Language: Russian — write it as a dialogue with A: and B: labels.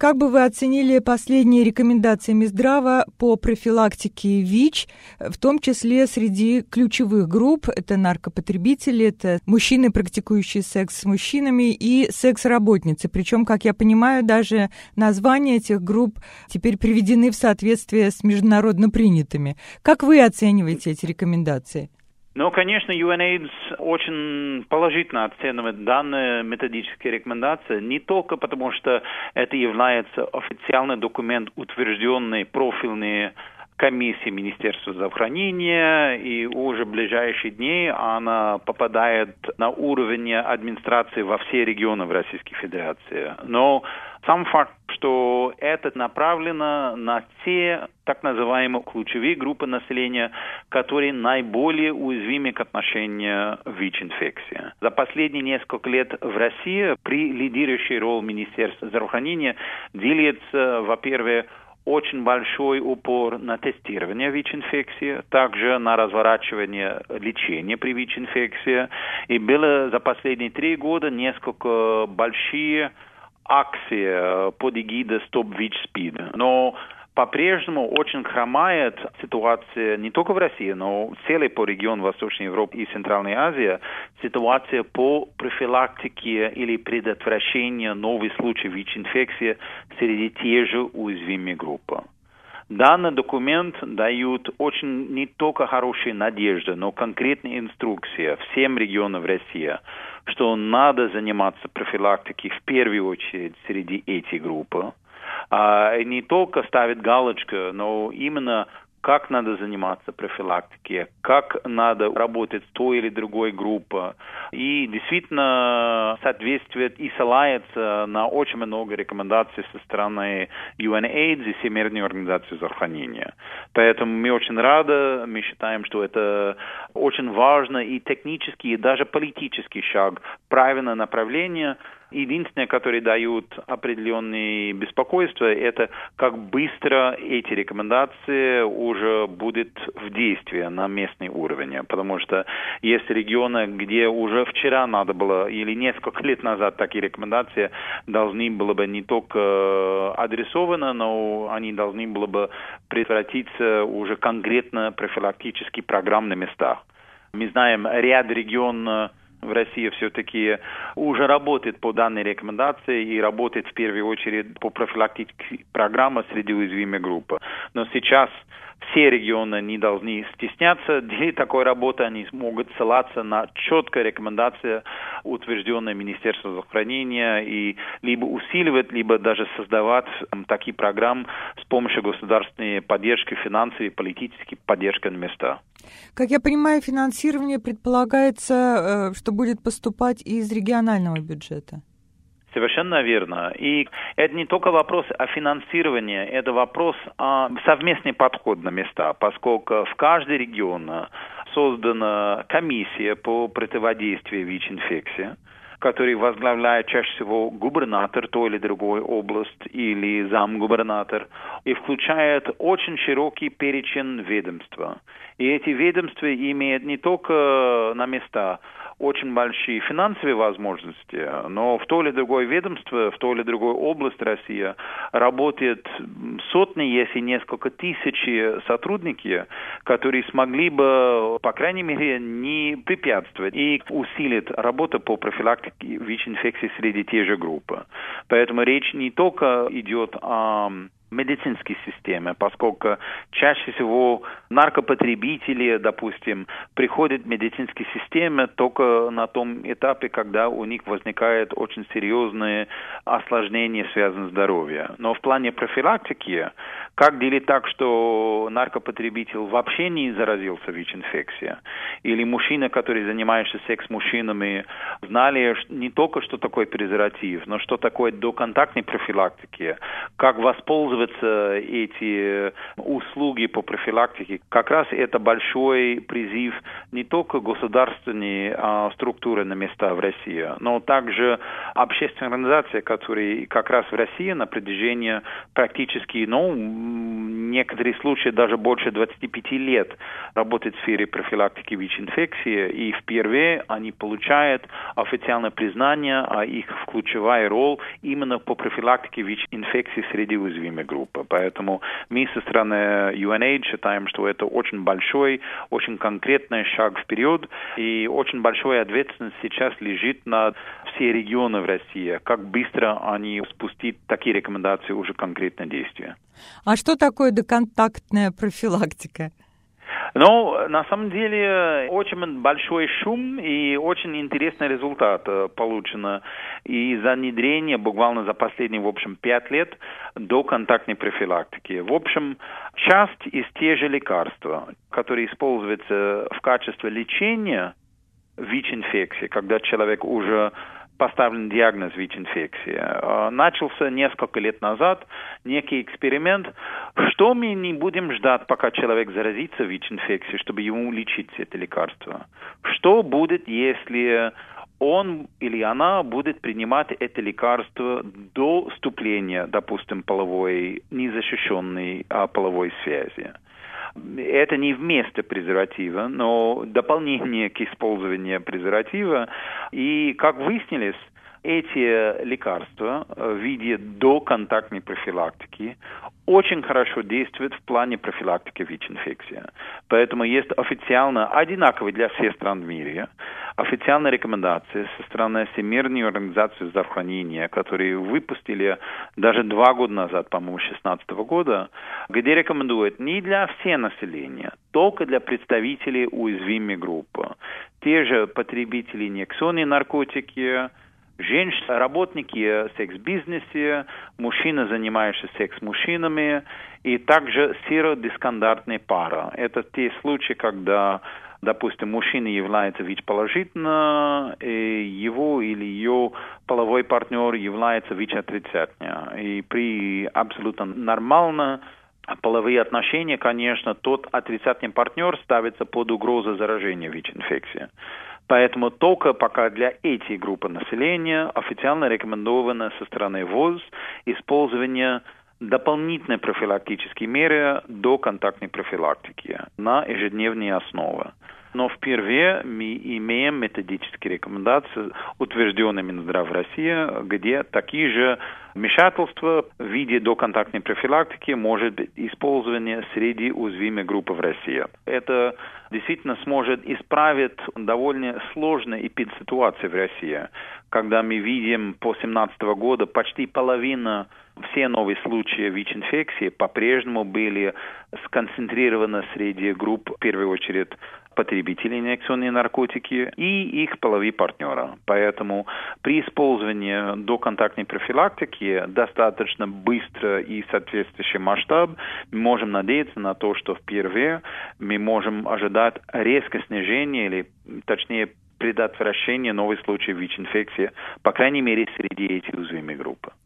A: как бы вы оценили последние рекомендации Минздрава по профилактике ВИЧ, в том числе среди ключевых групп? Это наркопотребители, это мужчины, практикующие секс с мужчинами, и секс-работницы. Причем, как я понимаю, даже названия этих групп теперь приведены в соответствие с международно принятыми. Как вы оцениваете эти рекомендации?
B: Ну, конечно, UNAIDS очень положительно оценивает данные методические рекомендации, не только потому, что это является официальный документ, утвержденный профильной комиссией Министерства здравоохранения, и уже в ближайшие дни она попадает на уровень администрации во все регионы в Российской Федерации. Но сам факт, что это направлено на те так называемые ключевые группы населения, которые наиболее уязвимы к отношению ВИЧ-инфекции. За последние несколько лет в России при лидирующей роли Министерства здравоохранения делится, во-первых, очень большой упор на тестирование ВИЧ-инфекции, также на разворачивание лечения при ВИЧ-инфекции. И было за последние 3 года несколько большие акции под эгидой «Стоп ВИЧ-СПИД». Но по-прежнему очень хромает ситуация не только в России, но в целой по региону Восточной Европы и Центральной Азии, ситуация по профилактике или предотвращению новых случаев ВИЧ-инфекции среди тех же уязвимых групп. Данный документ дает очень не только хорошие надежды, но конкретные инструкции всем регионам в России, что надо заниматься профилактикой в первую очередь среди этих групп. Не только ставить галочку, но именно как надо заниматься профилактикой, как надо работать с той или другой группой. И действительно соответствует и ссылается на очень много рекомендаций со стороны UNAIDS и Всемирной организации здравоохранения. Поэтому мы очень рады, мы считаем, что это очень важно и технический, и даже политический шаг в правильное направление. Единственное, которое дают определенные беспокойства, это как быстро эти рекомендации уже будут в действии на местный уровень. Потому что есть регионы, где уже вчера надо было, или несколько лет назад такие рекомендации должны были бы не только адресованы, но они должны были бы превратиться уже конкретно в профилактические программы на местах. Мы знаем, ряд регионов в России все-таки уже работает по данной рекомендации и работает в первую очередь по профилактической программе среди уязвимых групп. Но сейчас все регионы не должны стесняться делать такой работы, они могут ссылаться на четкие рекомендации, утвержденные Министерством здравоохранения, и либо усиливать, либо даже создавать такие программы с помощью государственной поддержки, финансовой и политической поддержки на местах.
A: Как я понимаю, финансирование предполагается, что будет поступать из регионального бюджета.
B: Совершенно верно. И это не только вопрос о финансировании, это вопрос о совместный подход на места, поскольку в каждом регионе создана комиссия по противодействию ВИЧ-инфекции, который возглавляет чаще всего губернатор той или другой области или замгубернатор, и включает очень широкий перечень ведомств. И эти ведомства имеют не только на места очень большие финансовые возможности, но в то или другое ведомство, в той или другой области России работают сотни, если несколько тысяч сотрудников, которые смогли бы, по крайней мере, не препятствовать и усилить работу по профилактике ВИЧ-инфекции среди тех же групп. Поэтому речь не только идет о медицинской системе, поскольку чаще всего наркопотребители, допустим, приходят в медицинские системы только на том этапе, когда у них возникают очень серьезные осложнения, связанные с здоровьем. Но в плане профилактики, как делать так, что наркопотребитель вообще не заразился ВИЧ-инфекцией? Или мужчина, который занимается секс-мужчинами, знали не только, что такое презерватив, но что такое доконтактной профилактики, как воспользоваться использоваться эти услуги по профилактике, как раз это большой призыв не только государственной структуры на места в России, но также общественные организации, которые как раз в России на протяжении практически, в некоторых случаях даже больше 25 лет работают в сфере профилактики ВИЧ-инфекции, и впервые они получают официальное признание о их ключевая роль именно по профилактике ВИЧ-инфекции среди уязвимой группы. Поэтому мы со стороны UNAIDS считаем, что это очень большой, очень конкретный шаг вперед, и очень большая ответственность сейчас лежит на все регионы в России, как быстро они спустят такие рекомендации уже конкретные действия.
A: А что такое доконтактная профилактика?
B: На самом деле, очень большой шум и очень интересный результат получен из-за внедрения буквально за последние, 5 лет доконтактной профилактики. В общем, часть из тех же лекарств, которые используются в качестве лечения ВИЧ-инфекции, когда человек уже поставлен диагноз ВИЧ-инфекции. Начался несколько лет назад некий эксперимент, что мы не будем ждать, пока человек заразится ВИЧ-инфекцией, чтобы ему лечить это лекарство. Что будет, если он или она будет принимать это лекарство до вступления, допустим, незащищенной половой связи? Это не вместо презерватива, но дополнение к использованию презерватива. И, как выяснилось, эти лекарства в виде доконтактной профилактики очень хорошо действуют в плане профилактики ВИЧ-инфекции. Поэтому есть официально, одинаковые для всех стран в мире, официальные рекомендации со стороны Всемирной организации здравоохранения, которые выпустили даже 2 года назад, по-моему, 2016 года, где рекомендуют не для всего населения, только для представителей уязвимой группы. Те же потребители инъекционные наркотики, женщины, работники секс-бизнеса, мужчины, занимающиеся секс-мужчинами, и также серодискандартные пары. Это те случаи, когда, допустим, мужчина является ВИЧ-положительным, и его или ее половой партнер является ВИЧ-отрицательным. И при абсолютно нормальном половые отношения, конечно, тот отрицательный партнер ставится под угрозу заражения ВИЧ-инфекцией. Поэтому только пока для этой группы населения официально рекомендовано со стороны ВОЗ использование дополнительной профилактической меры до контактной профилактики на ежедневной основе. Но впервые мы имеем методические рекомендации, утвержденные Минздрав России, где такие же вмешательства в виде доконтактной профилактики может быть использованы среди уязвимой группы в России. Это действительно сможет исправить довольно сложные эпидситуации в России, когда мы видим по 2017 года почти половина все новые случаи ВИЧ-инфекции по-прежнему были сконцентрированы среди групп, в первую очередь, потребителей инъекционной наркотики и их половые партнеры. Поэтому при использовании доконтактной профилактики достаточно быстро и соответствующий масштаб мы можем надеяться на то, что впервые мы можем ожидать резкое снижение или, точнее, предотвращение новых случаев ВИЧ-инфекции, по крайней мере, среди этих уязвимых групп.